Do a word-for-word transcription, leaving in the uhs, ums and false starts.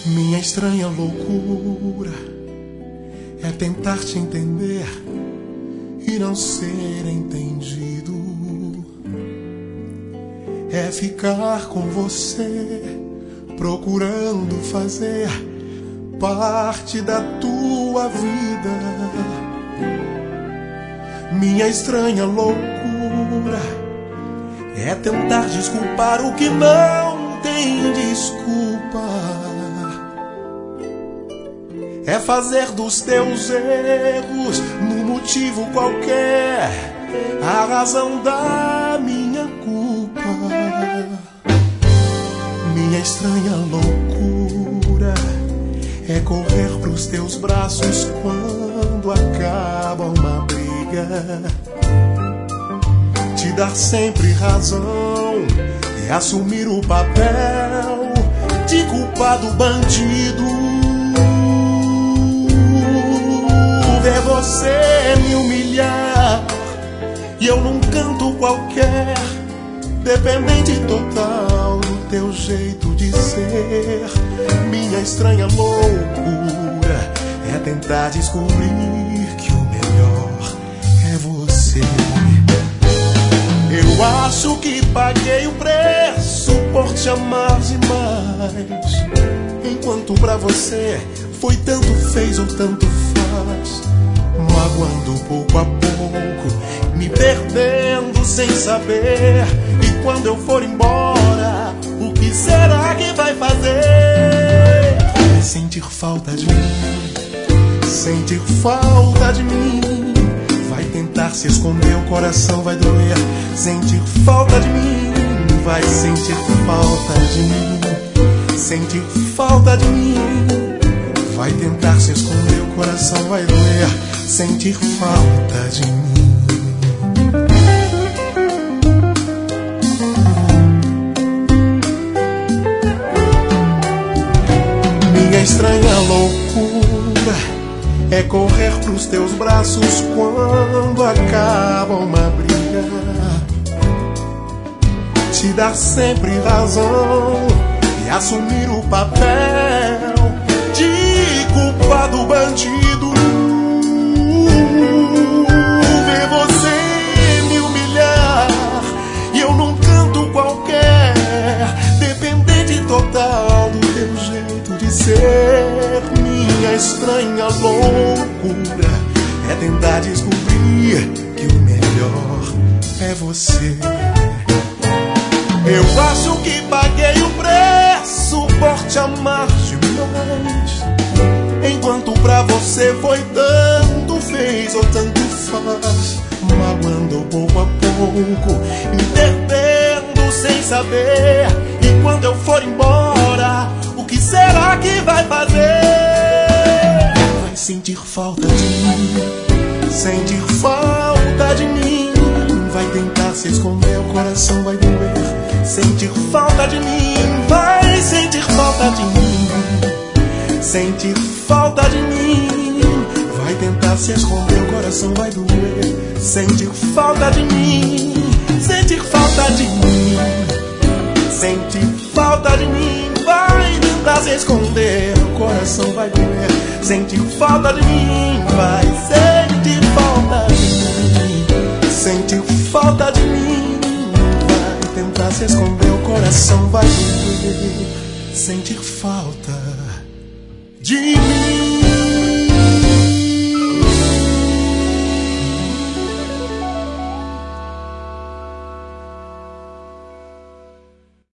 Minha estranha loucura é tentar te entender e não ser entendido. É ficar com você, procurando fazer parte da tua vida. Minha estranha loucura é tentar desculpar o que não tem desculpa. É fazer dos teus erros, num motivo qualquer, a razão da minha culpa. Minha estranha loucura é correr pros teus braços quando acaba uma briga. Te dar sempre razão e assumir o papel de culpado bandido. Ver você me humilhar e eu num canto qualquer, dependente total do teu jeito de ser. Minha estranha loucura é tentar descobrir que o melhor é você. Eu acho que paguei o preço por te amar demais, enquanto pra você foi tanto fez ou tanto faz, magoando pouco a pouco, me perdendo sem saber. E quando eu for embora, o que será que vai fazer? Vai sentir falta de mim, sentir falta de mim. Vai tentar se esconder, o coração vai doer. Sentir falta de mim, vai sentir falta de mim, sentir falta de mim. Vai tentar se esconder, o coração vai doer. Sentir falta de mim. Minha estranha loucura é correr pros teus braços quando acaba uma briga. Te dar sempre razão e assumir o papel de culpado bandido. Ver você me humilhar e eu num canto qualquer, dependente total do teu jeito de ser. Minha estranha loucura é tentar descobrir que o melhor é você. Eu acho que paguei o preço por te amar demais, enquanto pra você foi tanto fez ou tanto faz, magoando pouco a pouco, me perdendo sem saber. E quando eu for embora, o que será que vai fazer? Vai sentir falta de mim, sentir falta de mim. Vai tentar se esconder, o coração vai doer. Sentir falta de mim, vai sentir falta de mim, sentir falta de mim. Vai tentar se esconder, o coração vai doer. Sentir falta de mim, sentir falta de mim, sentir falta de mim. Vai tentar se esconder, o coração vai doer. Sentir falta de mim, vai sentir falta de mim, sentir falta de mim. Vai tentar se esconder, o coração vai doer. Sentir falta de mim.